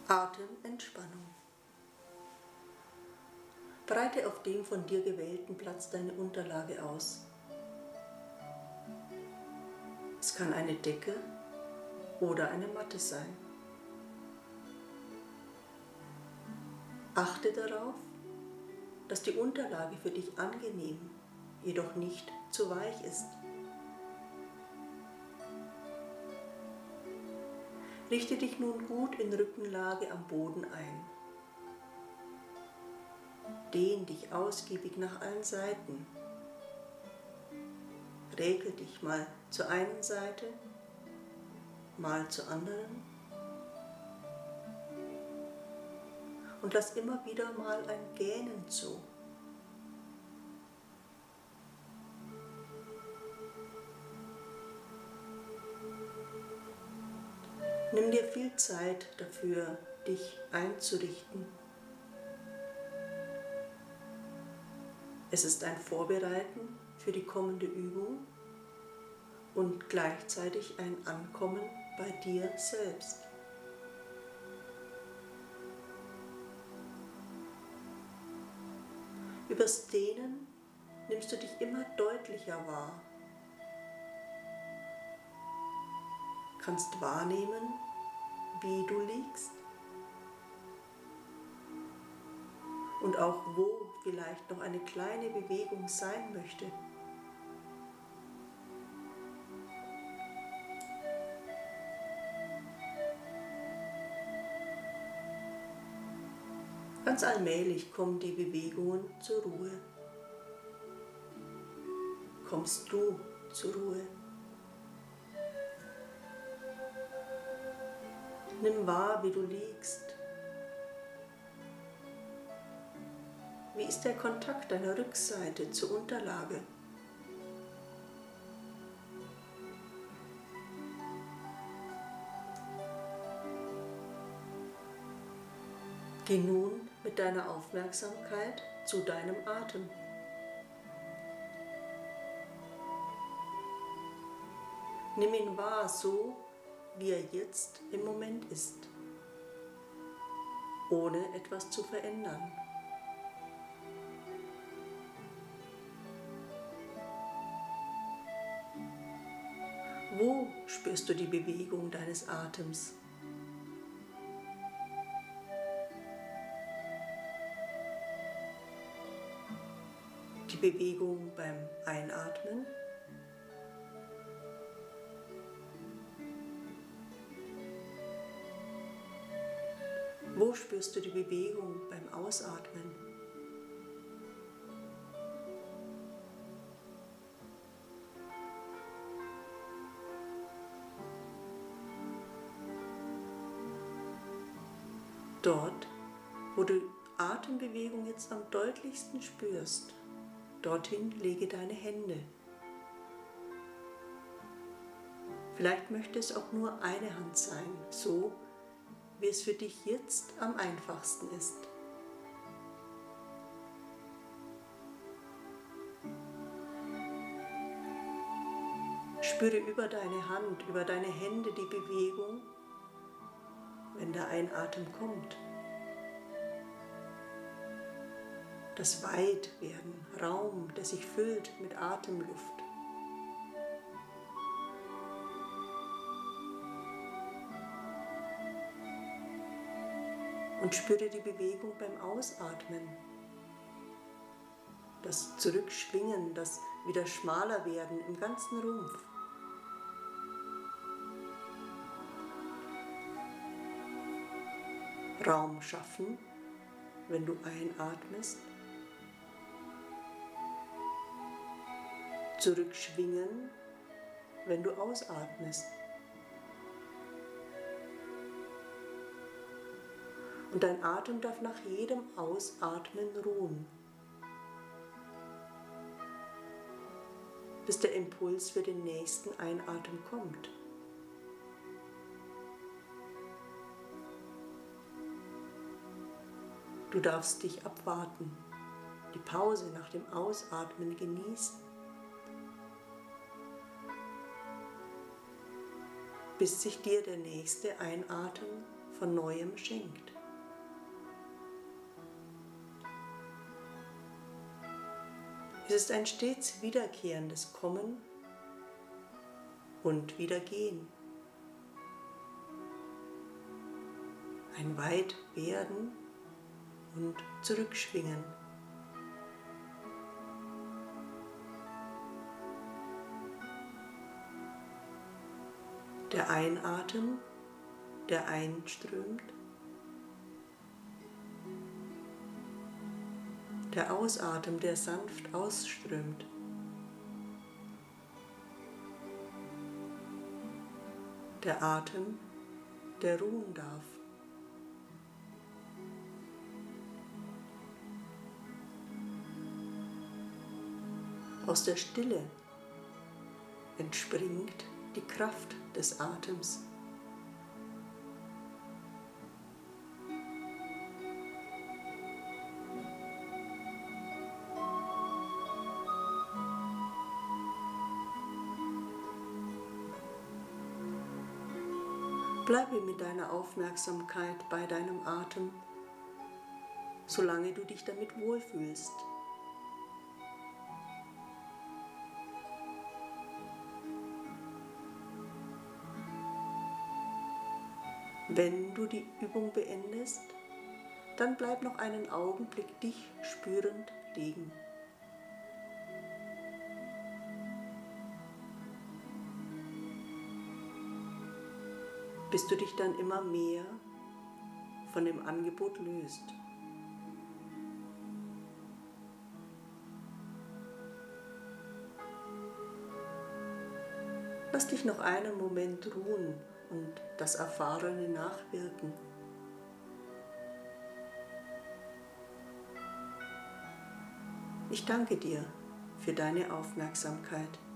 Atementspannung. Breite auf dem von dir gewählten Platz deine Unterlage aus. Es kann eine Decke oder eine Matte sein. Achte darauf, dass die Unterlage für dich angenehm, jedoch nicht zu weich ist. Richte dich nun gut in Rückenlage am Boden ein. Dehn dich ausgiebig nach allen Seiten. Regel dich mal zur einen Seite, mal zur anderen und lass immer wieder mal ein Gähnen zu. Nimm dir viel Zeit dafür, dich einzurichten. Es ist ein Vorbereiten für die kommende Übung und gleichzeitig ein Ankommen bei dir selbst. Übers Dehnen nimmst du dich immer deutlicher wahr. Kannst wahrnehmen, wie du liegst und auch wo vielleicht noch eine kleine Bewegung sein möchte. Ganz allmählich kommen die Bewegungen zur Ruhe. Kommst du zur Ruhe? Nimm wahr, wie du liegst. Wie ist der Kontakt deiner Rückseite zur Unterlage? Geh nun mit deiner Aufmerksamkeit zu deinem Atem. Nimm ihn wahr, so wie er jetzt im Moment ist, ohne etwas zu verändern. Wo spürst du die Bewegung deines Atems? Die Bewegung beim Einatmen? Wo spürst du die Bewegung beim Ausatmen? Dort, wo du Atembewegung jetzt am deutlichsten spürst, dorthin lege deine Hände. Vielleicht möchte es auch nur eine Hand sein, so wie es für dich jetzt am einfachsten ist. Spüre über deine Hand, über deine Hände die Bewegung, wenn der Einatmen kommt. Das Weitwerden, Raum, der sich füllt mit Atemluft. Und spüre die Bewegung beim Ausatmen. Das Zurückschwingen, das wieder schmaler werden im ganzen Rumpf. Raum schaffen, wenn du einatmest. Zurückschwingen, wenn du ausatmest. Und dein Atem darf nach jedem Ausatmen ruhen, bis der Impuls für den nächsten Einatmen kommt. Du darfst dich abwarten, die Pause nach dem Ausatmen genießen, bis sich dir der nächste Einatmen von Neuem schenkt. Es ist ein stets wiederkehrendes Kommen und Wiedergehen. Ein Weitwerden und Zurückschwingen. Der Einatmen, der einströmt, der Ausatmen, der sanft ausströmt. Der Atem, der ruhen darf. Aus der Stille entspringt die Kraft des Atems. Bleibe mit deiner Aufmerksamkeit bei deinem Atem, solange du dich damit wohlfühlst. Wenn du die Übung beendest, dann bleib noch einen Augenblick dich spürend liegen. Bis du dich dann immer mehr von dem Angebot löst. Lass dich noch einen Moment ruhen und das Erfahrene nachwirken. Ich danke dir für deine Aufmerksamkeit.